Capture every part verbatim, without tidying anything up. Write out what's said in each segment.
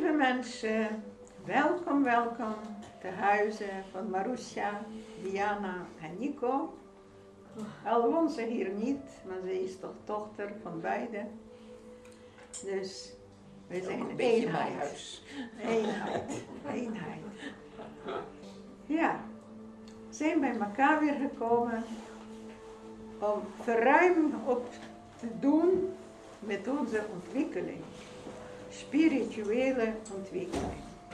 Lieve mensen, welkom, welkom te huizen van Marusha, Diana en Nico. Al woont ze hier niet, maar ze is toch dochter van beide. Dus we zijn een eenheid. Huis. Eenheid, eenheid. Ja, we zijn bij elkaar weer gekomen om verruim op te doen met onze ontwikkeling. Spirituele ontwikkeling.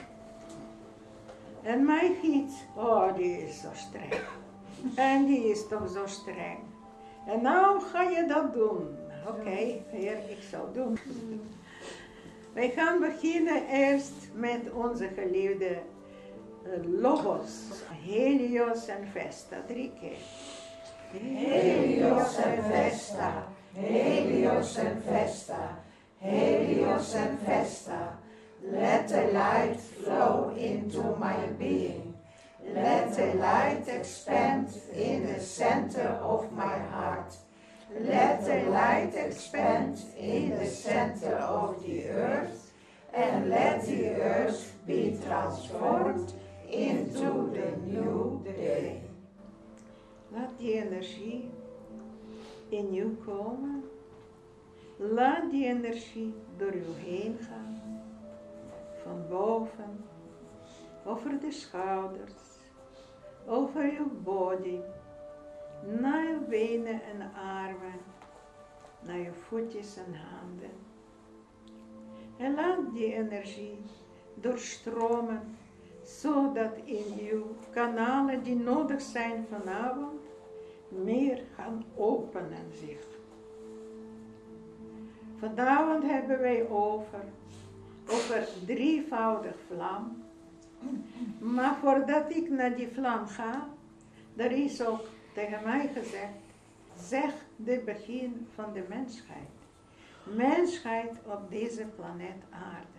En mijn gids, oh die is zo streng. En die is toch zo streng. En nou ga je dat doen. Oké, okay, Heer, ik zal doen. Wij gaan beginnen eerst met onze geliefde Logos, Helios en Vesta, drie keer. Helios en Vesta, Helios en Vesta, Helios and Vesta, let the light flow into my being. Let the light expand in the center of my heart. Let the light expand in the center of the earth. And let the earth be transformed into the new day. Laat die energie in u komen. Laat die energie door u heen gaan, van boven, over de schouders, over uw body, naar uw benen en armen, naar uw voetjes en handen. En laat die energie doorstromen, zodat in uw kanalen die nodig zijn vanavond, meer gaan openen zich. Vanavond hebben wij over, over drievoudig vlam. Maar voordat ik naar die vlam ga, er is ook tegen mij gezegd, zeg de begin van de mensheid. Mensheid op deze planeet aarde.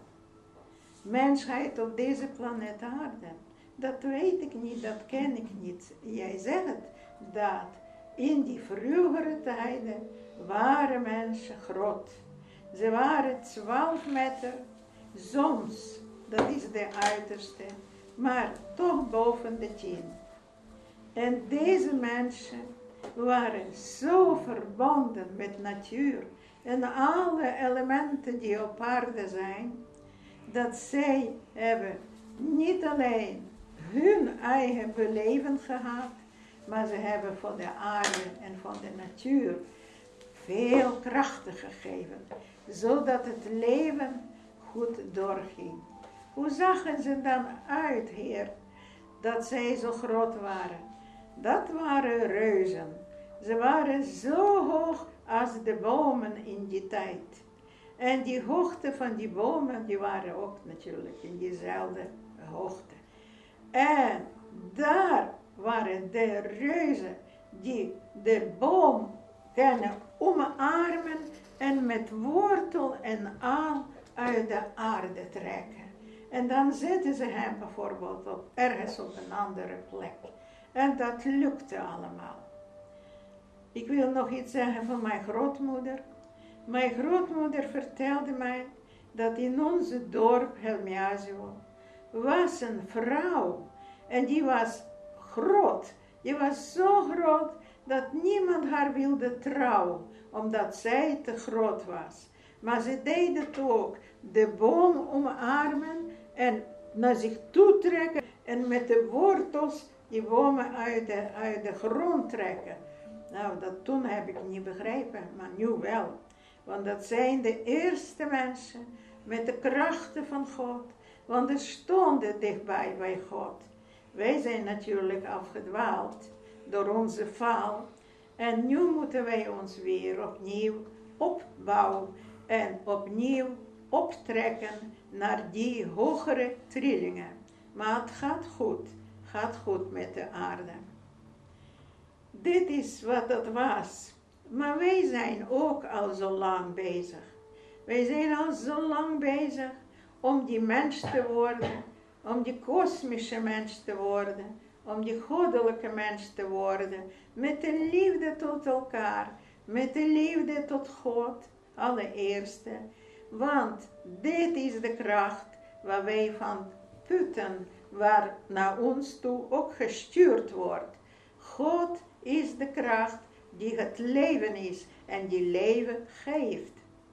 Mensheid op deze planeet aarde. Dat weet ik niet, dat ken ik niet. Jij zegt dat in die vroegere tijden waren mensen groot. Ze waren twaalf meter, soms, dat is de uiterste, maar toch boven de tien. En deze mensen waren zo verbonden met natuur en alle elementen die op aarde zijn, dat zij hebben niet alleen hun eigen beleven gehad, maar ze hebben van de aarde en van de natuur veel krachten gegeven, zodat het leven goed doorging. Hoe zagen ze dan uit, Heer, dat zij zo groot waren? Dat waren reuzen. Ze waren zo hoog als de bomen in die tijd. En die hoogte van die bomen, die waren ook natuurlijk in diezelfde hoogte. En daar waren de reuzen die de boom kunnen omarmen en met wortel en al uit de aarde trekken. En dan zetten ze hem bijvoorbeeld op, ergens op een andere plek. En dat lukte allemaal. Ik wil nog iets zeggen van mijn grootmoeder. Mijn grootmoeder vertelde mij dat in onze dorp Helmiazio was een vrouw. En die was groot. Die was zo groot dat niemand haar wilde trouwen, omdat zij te groot was. Maar ze deed het ook, de boom omarmen en naar zich toe trekken en met de wortels die bomen uit de, uit de grond trekken. Nou, dat toen heb ik niet begrepen, maar nu wel. Want dat zijn de eerste mensen met de krachten van God. Want er stonden dichtbij bij God. Wij zijn natuurlijk afgedwaald door onze val. En nu moeten wij ons weer opnieuw opbouwen en opnieuw optrekken naar die hogere trillingen. Maar het gaat goed, gaat goed met de aarde. Dit is wat het was. Maar wij zijn ook al zo lang bezig. Wij zijn al zo lang bezig om die mens te worden, om die kosmische mens te worden, om die goddelijke mens te worden, met de liefde tot elkaar, met de liefde tot God, allereerste, Want dit is de kracht waar wij van putten, waar naar ons toe ook gestuurd wordt. God is de kracht die het leven is en die leven geeft.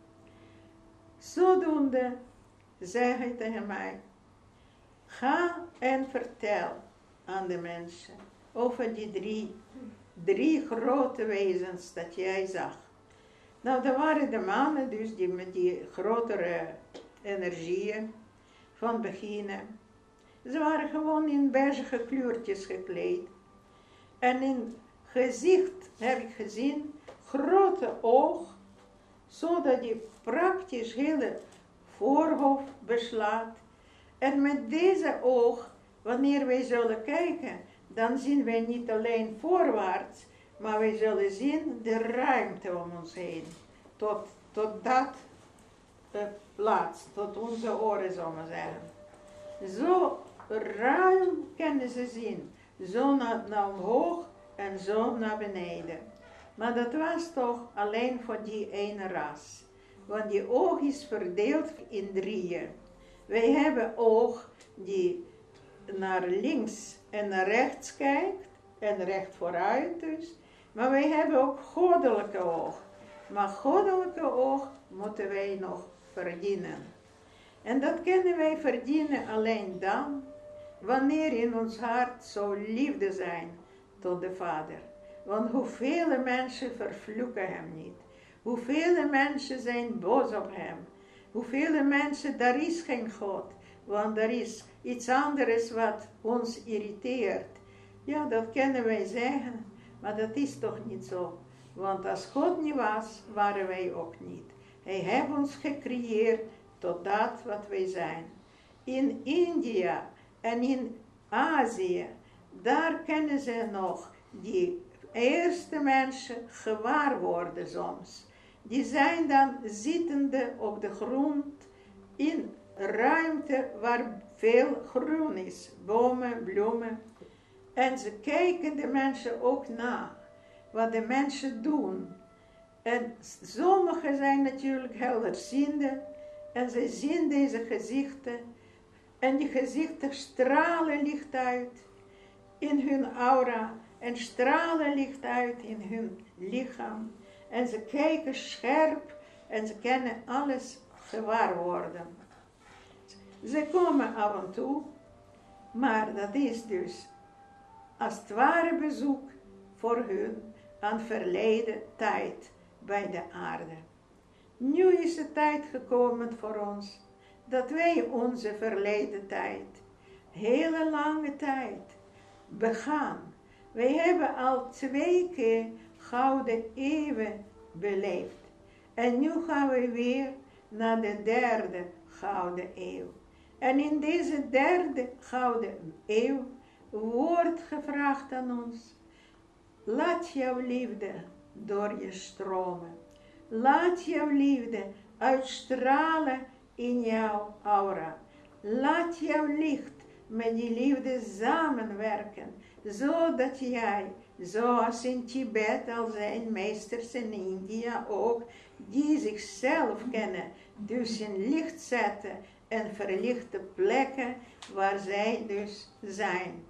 Zodoende zei hij tegen mij, ga en vertel aan de mensen over die drie, drie grote wezens dat jij zag. Nou, dat waren de mannen dus die met die grotere energieën van beginnen. Ze waren gewoon in beige kleurtjes gekleed. En in gezicht heb ik gezien, grote oog, zodat je praktisch hele voorhoofd beslaat. En met deze oog, wanneer wij zullen kijken, dan zien wij niet alleen voorwaarts, maar wij zullen zien de ruimte om ons heen. Tot, tot dat uh, plaats, tot onze oren, zullen we zeggen. Zo ruim kunnen ze zien. Zo naar, naar omhoog en zo naar beneden. Maar dat was toch alleen voor die ene ras. Want die oog is verdeeld in drieën. Wij hebben oog die naar links en naar rechts kijkt. En recht vooruit dus. Maar wij hebben ook goddelijke oog. Maar goddelijke oog moeten wij nog verdienen. En dat kunnen wij verdienen alleen dan, wanneer in ons hart zo liefde zijn tot de Vader. Want hoeveel mensen vervloeken hem niet. Hoeveel mensen zijn boos op hem. Hoeveel mensen, daar is geen God. Want er is iets anders wat ons irriteert. Ja, dat kunnen wij zeggen. Maar dat is toch niet zo. Want als God niet was, waren wij ook niet. Hij heeft ons gecreëerd tot dat wat wij zijn. In India en in Azië, daar kunnen ze nog die eerste mensen gewaar worden soms. Die zijn dan zittende op de grond in ruimte waar veel groen is. Bomen, bloemen. En ze kijken de mensen ook na. Wat de mensen doen. En sommigen zijn natuurlijk helderziende. En ze zien deze gezichten. En die gezichten stralen licht uit in hun aura. En stralen licht uit in hun lichaam. En ze kijken scherp. En ze kunnen alles gewaar worden. Ze komen af en toe. Maar dat is dus als het ware bezoek voor hun aan verleden tijd bij de aarde. Nu is de tijd gekomen voor ons dat wij onze verleden tijd, hele lange tijd, begaan. Wij hebben al twee keer gouden eeuwen beleefd. En nu gaan we weer naar de derde gouden eeuw. En in deze derde gouden eeuw wordt gevraagd aan ons, laat jouw liefde door je stromen. Laat jouw liefde uitstralen in jouw aura. Laat jouw licht met die liefde samenwerken, zodat jij, zoals in Tibet al zijn meesters in India ook, die zichzelf kennen, dus in licht zetten en verlichte plekken waar zij dus zijn.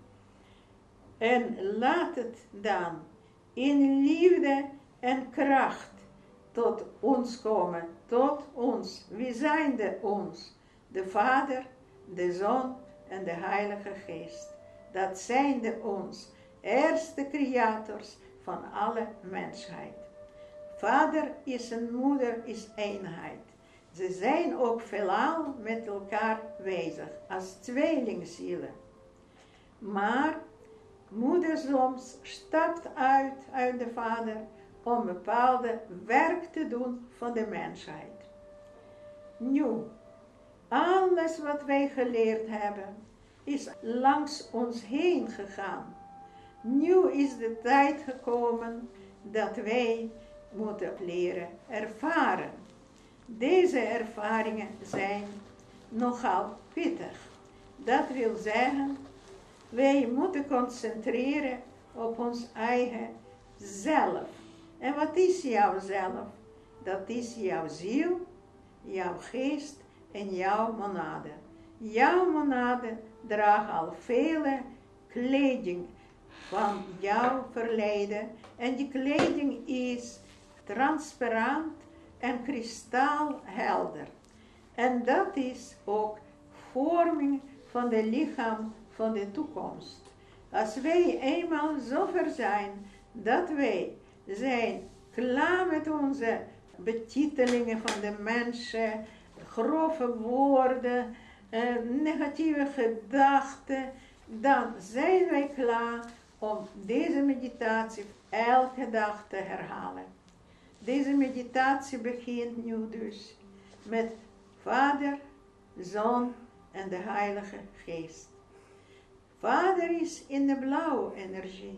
En laat het dan in liefde en kracht tot ons komen, tot ons. Wie zijn de ons? De Vader, de Zoon en de Heilige Geest. Dat zijn de ons, eerste creators van alle mensheid. Vader is en moeder is eenheid. Ze zijn ook veelal met elkaar bezig, als tweelingzielen. Maar moeder soms stapt uit uit de Vader om bepaalde werk te doen van de mensheid. Nu, alles wat wij geleerd hebben, is langs ons heen gegaan. Nu is de tijd gekomen dat wij moeten leren ervaren. Deze ervaringen zijn nogal pittig. Dat wil zeggen, wij moeten concentreren op ons eigen zelf. En wat is jouw zelf? Dat is jouw ziel, jouw geest en jouw monade. Jouw monade draagt al vele kleding van jouw verleden. En die kleding is transparant en kristalhelder. En dat is ook vorming van het lichaam van de toekomst. Als wij eenmaal zover zijn dat wij zijn klaar met onze betitelingen van de mensen, grove woorden, eh, negatieve gedachten, dan zijn wij klaar om deze meditatie elke dag te herhalen. Deze meditatie begint nu dus met Vader, Zoon en de Heilige Geest. Vader is in de blauwe energie.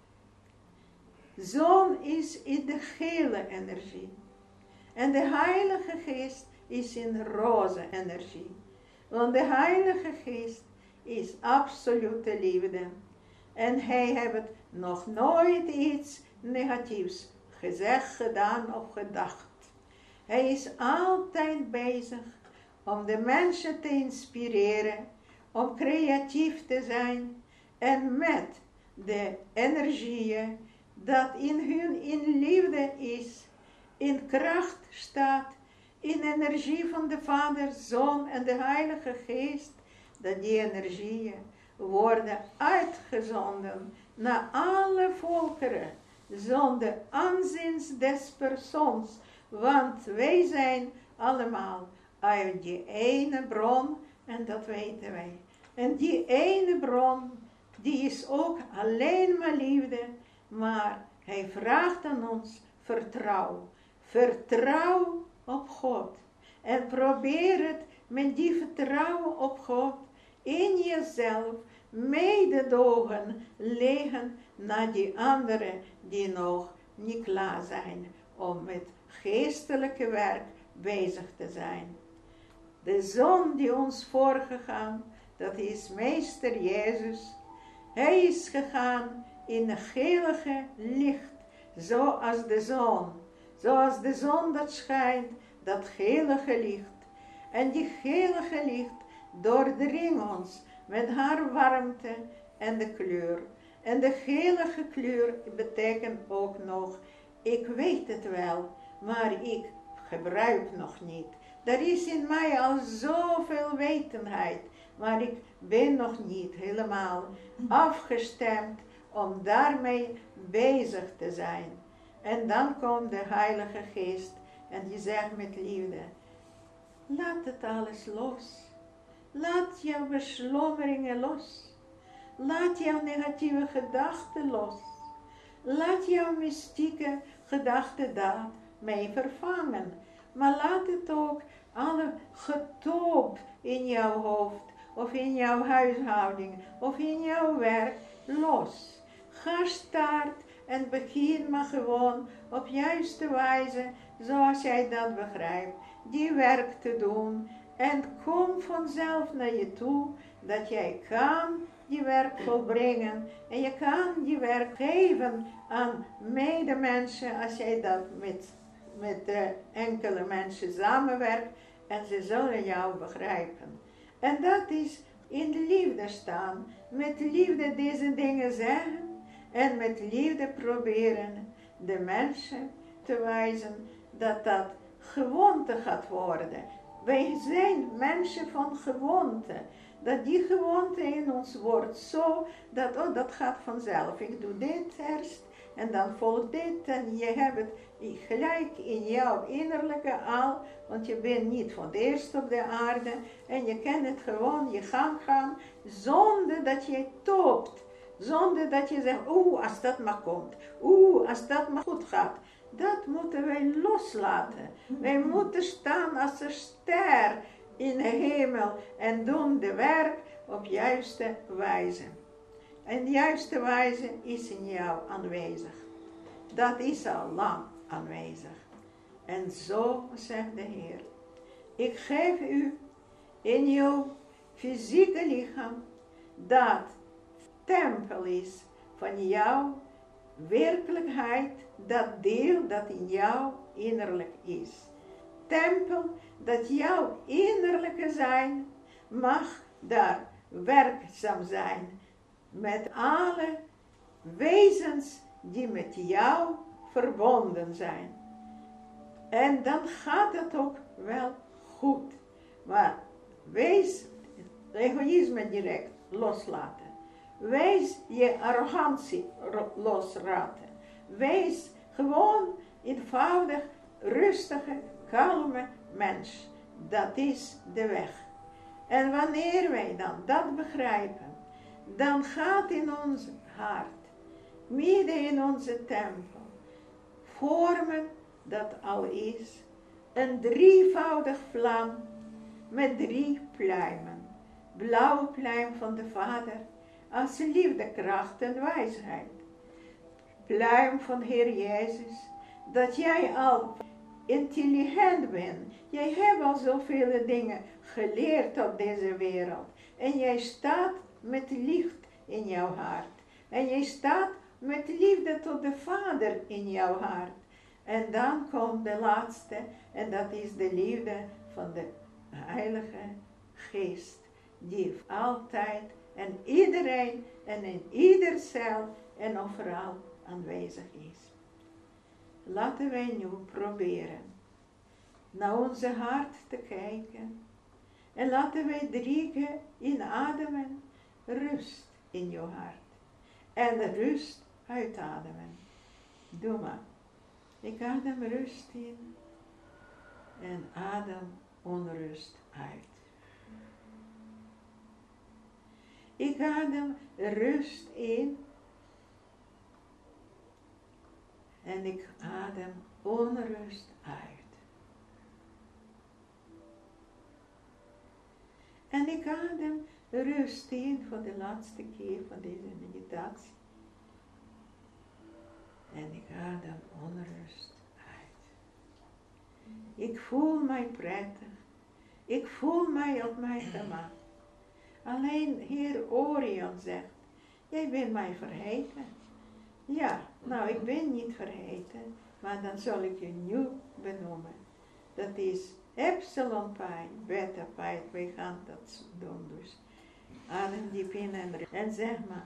Zoon is in de gele energie. En de Heilige Geest is in roze energie. Want de Heilige Geest is absolute liefde. En hij heeft nog nooit iets negatiefs gezegd, gedaan of gedacht. Hij is altijd bezig om de mensen te inspireren, om creatief te zijn en met de energieën dat in hun in liefde is, in kracht staat, in energie van de Vader, Zoon en de Heilige Geest, dat die energieën worden uitgezonden naar alle volkeren, zonder aanzien des persoons, want wij zijn allemaal uit die ene bron, en dat weten wij. En die ene bron, die is ook alleen maar liefde, maar hij vraagt aan ons vertrouw. Vertrouw op God. En probeer het met die vertrouwen op God in jezelf mededogen leggen naar die anderen die nog niet klaar zijn om met geestelijke werk bezig te zijn. De Zoon die ons voorgegaan, dat is Meester Jezus. Hij is gegaan in het heilige licht, zoals de zon. Zoals de zon dat schijnt, dat heilige licht. En die heilige licht doordringt ons met haar warmte en de kleur. En de heilige kleur betekent ook nog, ik weet het wel, maar ik gebruik nog niet. Er is in mij al zoveel wetenheid, maar ik ben nog niet helemaal afgestemd om daarmee bezig te zijn. En dan komt de Heilige Geest en die zegt met liefde, laat het alles los. Laat jouw beslommeringen los. Laat jouw negatieve gedachten los. Laat jouw mystieke gedachten daarmee vervangen. Maar laat het ook alle getoop in jouw hoofd, of in jouw huishouding, of in jouw werk los. Ga start en begin maar gewoon op juiste wijze, zoals jij dat begrijpt, die werk te doen. En kom vanzelf naar je toe, dat jij kan die werk volbrengen. En je kan die werk geven aan medemensen, als jij dat met, met uh, enkele mensen samenwerkt. En ze zullen jou begrijpen. En dat is in de liefde staan. Met liefde deze dingen zeggen. En met liefde proberen de mensen te wijzen dat dat gewoonte gaat worden. Wij zijn mensen van gewoonte. Dat die gewoonte in ons wordt zo dat, oh, dat gaat vanzelf. Ik doe dit eerst en dan volgt dit. En je hebt het gelijk in jouw innerlijke al. Want je bent niet van het eerst op de aarde. En je kan het gewoon je gang gaan. Zonder dat je toopt. Zonder dat je zegt, oeh, als dat maar komt. Oeh, als dat maar goed gaat. Dat moeten wij loslaten. Wij moeten staan als een ster in de hemel en doen de werk op juiste wijze. En de juiste wijze is in jou aanwezig. Dat is al lang aanwezig. En zo zegt de Heer, ik geef u in uw fysieke lichaam dat tempel is van jouw werkelijkheid, dat deel dat in jou innerlijk is. Tempel dat jouw innerlijke zijn mag daar werkzaam zijn met alle wezens die met jou verbonden zijn. En dan gaat het ook wel goed. Maar wees egoïsme direct loslaten. Wees je arrogantie loslaten. Wees gewoon eenvoudig, rustige, kalme mens. Dat is de weg. En wanneer wij dan dat begrijpen, dan gaat in ons hart, midden in onze tempel, vormen dat al is een drievoudig vlam met drie pluimen. Blauwe pluim van de Vader als liefde, kracht en wijsheid. Pluim van Heer Jezus, dat jij al intelligent bent. Jij hebt al zoveel dingen geleerd op deze wereld. En jij staat met licht in jouw hart. En jij staat met liefde tot de Vader in jouw hart. En dan komt de laatste, en dat is de liefde van de Heilige Geest. Die altijd en iedereen en in ieder cel en overal aanwezig is. Laten wij nu proberen naar onze hart te kijken. En laten wij drie keer inademen. Rust in je hart. En rust uitademen. Doe maar. Ik adem rust in. En adem onrust uit. Ik adem rust in. En ik adem onrust uit. En ik adem rust in voor de laatste keer van deze meditatie. En ik adem onrust uit. Ik voel mij prettig. Ik voel mij op mijn gemak. Alleen Heer Orion zegt, jij bent mij vergeten. Ja, nou ik ben niet vergeten, maar dan zal ik je nu benoemen. Dat is Epsilon Pi, Beta Pi, wij gaan dat doen dus. Adem diep in en, en zeg maar.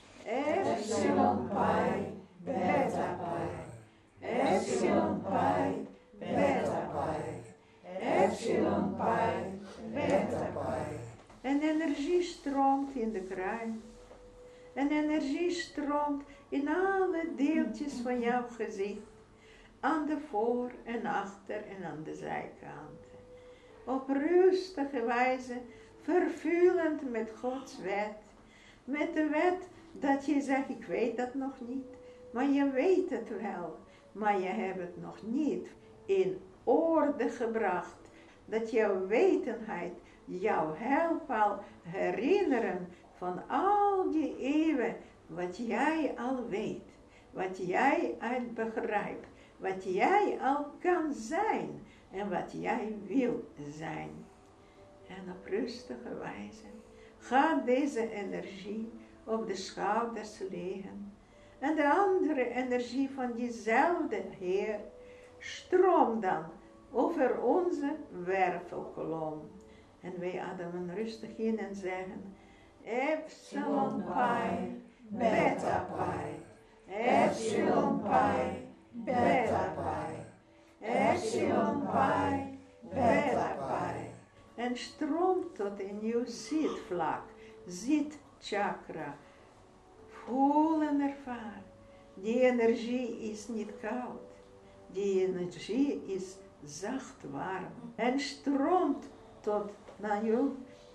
Epsilon Pi, Beta Pi. Epsilon Pi, Beta Pi. Epsilon Pi, Beta Pi. En energie stroomt in de kruin. En energie stroomt in alle deeltjes van jouw gezicht. Aan de voor- en achter- en aan de zijkanten. Op rustige wijze, vervulend met Gods wet. Met de wet dat je zegt, ik weet dat nog niet. Maar je weet het wel. Maar je hebt het nog niet in orde gebracht. Dat jouw wetenheid jou helpt al herinneren van al die eeuwen. Wat jij al weet. Wat jij al begrijpt. Wat jij al kan zijn. En wat jij wil zijn. En op rustige wijze gaat deze energie op de schouders liggen. En de andere energie van diezelfde Heer stroomt dan over onze wervelkolom. En wij ademen rustig in en zeggen, Epsilon Pi, Beta Pi. Epsilon Pi, Beta Pi. Epsilon Pi, Beta Pi. En stroomt tot een nieuw zitvlak, zitchakra. Voel en ervaar. Die energie is niet koud. Die energie is zacht warm. En stroomt tot naar je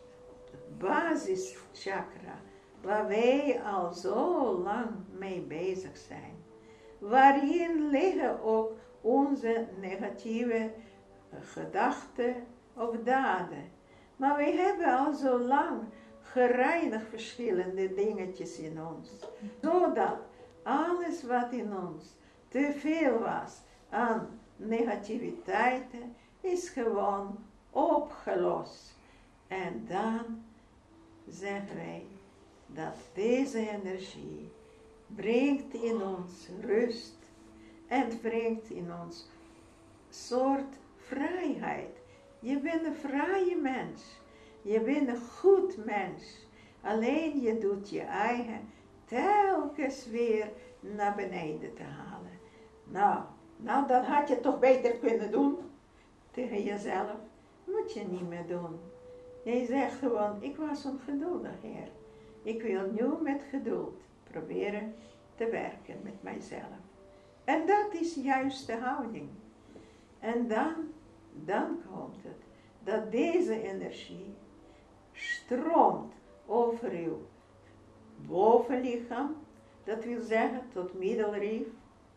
basischakra. Waar wij al zo lang mee bezig zijn. Waarin liggen ook onze negatieve gedachten of daden. Maar wij hebben al zo lang gereinigd verschillende dingetjes in ons. Zodat alles wat in ons te veel was aan negativiteiten is gewoon opgelost. En dan zeggen wij dat deze energie brengt in ons rust en brengt in ons soort vrijheid Je bent een vrije mens. Je bent een goed mens. Alleen je doet je eigen telkens weer naar beneden te halen. Nou, nou dat had je toch beter kunnen doen. Tegen jezelf. Moet je niet meer doen. Je zegt gewoon, ik was ongeduldig, Heer. Ik wil nu met geduld proberen te werken met mijzelf. En dat is juist de houding. En dan, dan komt het, dat deze energie stroomt over uw bovenlichaam, dat wil zeggen tot middelrif,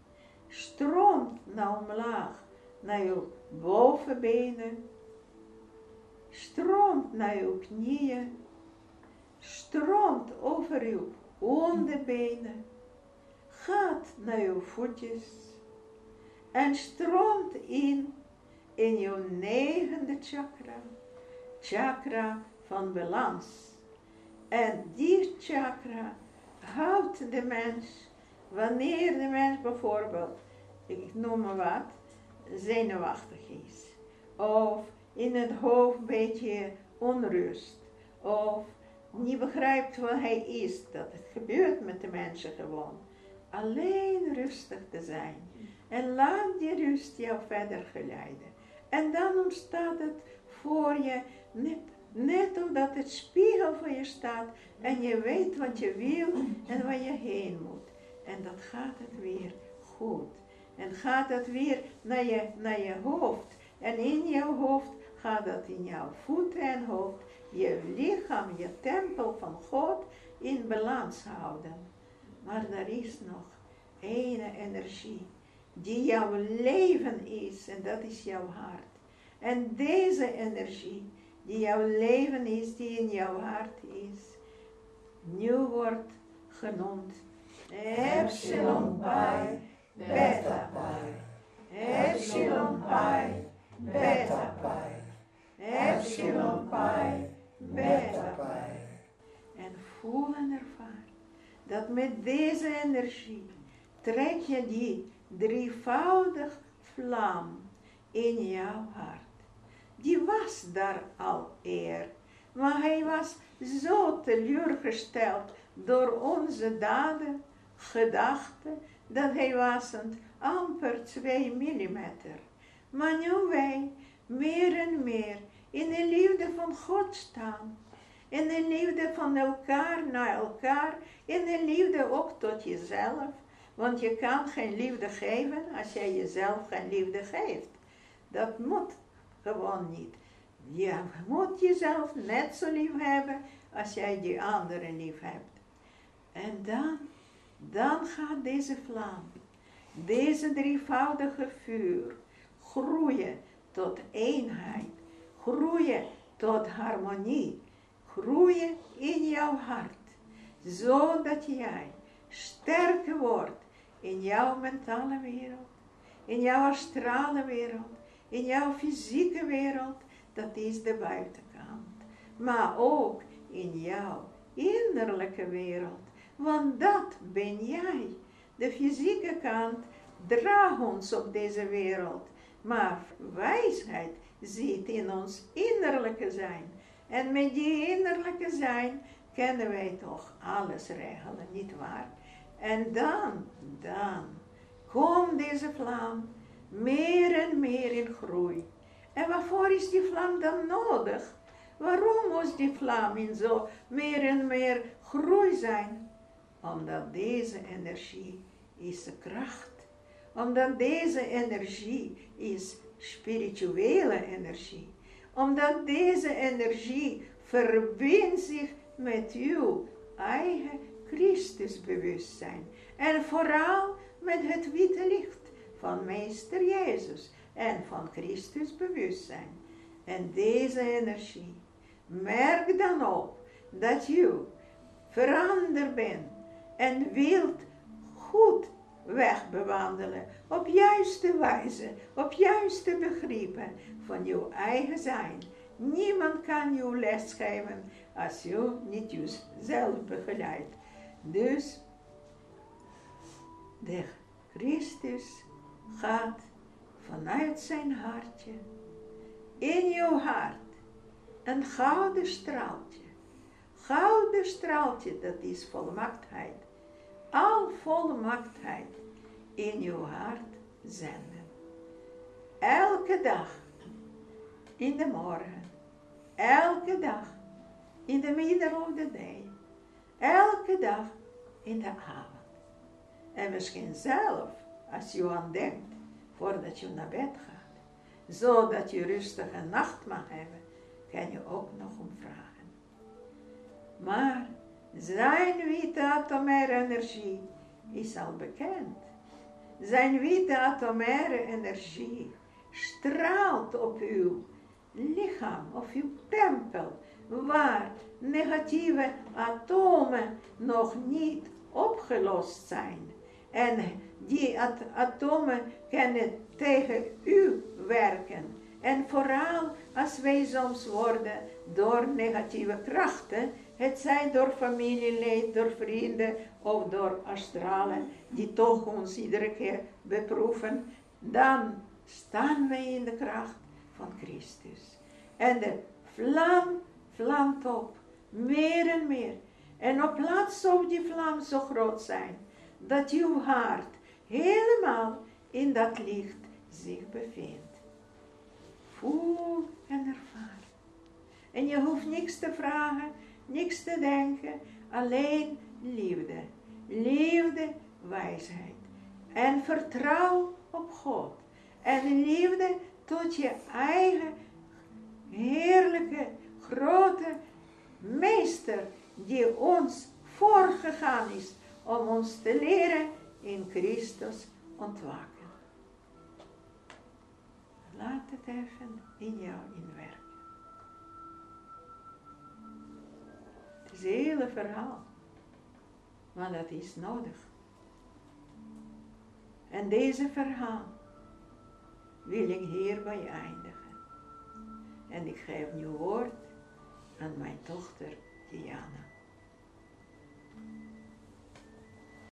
stroomt naar omlaag, naar uw bovenbenen, stroomt naar uw knieën, stroomt over uw onderbenen, gaat naar uw voetjes en stroomt in in uw negende chakra, chakra van balans. En die chakra houdt de mens, wanneer de mens bijvoorbeeld, ik noem maar wat, zenuwachtig is, of in het hoofd een beetje onrust, of niet begrijpt wat hij is, dat het gebeurt met de mensen gewoon. Alleen rustig te zijn en laat die rust jou verder geleiden. En dan ontstaat het voor je, net, net omdat het spiegel voor je staat en je weet wat je wil en waar je heen moet. En dat gaat het weer goed. En gaat het weer naar je, naar je hoofd. En in jouw hoofd gaat dat in jouw voeten en hoofd, je lichaam, je tempel van God in balans houden. Maar er is nog ene energie die jouw leven is en dat is jouw hart. En deze energie die jouw leven is, die in jouw hart is, nu wordt genoemd Epsilon Pi Beta Pi. Epsilon Pi Beta Pi. Epsilon Pi Beta Pi. En voel en ervaar dat met deze energie trek je die drievoudig vlam in jouw hart. Die was daar al eer, maar hij was zo teleurgesteld door onze daden, gedachten, dat hij was een amper twee millimeter. Maar nu wij meer en meer in de liefde van God staan, in de liefde van elkaar naar elkaar, in de liefde ook tot jezelf, want je kan geen liefde geven als jij jezelf geen liefde geeft. Dat moet gewoon niet. Je moet jezelf net zo lief hebben als jij die anderen lief hebt. En dan, dan gaat deze vlam, deze drievoudige vuur, groeien tot eenheid, groeien tot harmonie, groeien in jouw hart, zodat jij sterker wordt in jouw mentale wereld, in jouw astrale wereld, in jouw fysieke wereld, dat is de buitenkant. Maar ook in jouw innerlijke wereld, want dat ben jij. De fysieke kant draagt ons op deze wereld, maar wijsheid zit in ons innerlijke zijn. En met die innerlijke zijn kunnen wij toch alles regelen, nietwaar? En dan, dan, komt deze vlam meer en meer in groei. En waarvoor is die vlam dan nodig? Waarom moest die vlam in zo meer en meer groei zijn? Omdat deze energie is de kracht. Omdat deze energie is spirituele energie. Omdat deze energie verbindt zich met uw eigen Christusbewustzijn. En vooral met het witte licht van Meester Jezus en van Christus bewustzijn. En deze energie, merk dan op dat u veranderd bent en wilt goed weg bewandelen, op juiste wijze, op juiste begrippen van uw eigen zijn. Niemand kan u lesgeven als u niet uzelf begeleidt. Dus de Christus gaat vanuit zijn hartje in jouw hart een gouden straaltje. Gouden straaltje, dat is volmaktheid. Al volmaktheid in jouw hart zenden. Elke dag, in de morgen, elke dag, in de middle of the day, elke dag in de avond. En misschien zelf, als je aan denkt, voordat je naar bed gaat, zodat je rustige nacht mag hebben, kan je ook nog om vragen. Maar zijn witte atomaire energie is al bekend. Zijn witte atomaire energie straalt op uw lichaam, op uw tempel, waar negatieve atomen nog niet opgelost zijn. En die at- atomen kunnen tegen u werken. En vooral als wij soms worden door negatieve krachten, het zij door familieleden, door vrienden of door astralen, die toch ons iedere keer beproeven, dan staan wij in de kracht van Christus. En de vlam vlamt op, meer en meer. En op plaats of die vlam zo groot zijn, dat uw hart helemaal in dat licht zich bevindt. Voel en ervaar. En je hoeft niks te vragen, niks te denken, alleen liefde. Liefde, wijsheid. En vertrouw op God. En liefde tot je eigen heerlijke, grote meester, die ons voorgegaan is om ons te leren in Christus ontwaken. Laat het even in jou inwerken. Het is een hele verhaal, maar dat is nodig. En deze verhaal wil ik hierbij eindigen. En ik geef nu woord aan mijn dochter Diana.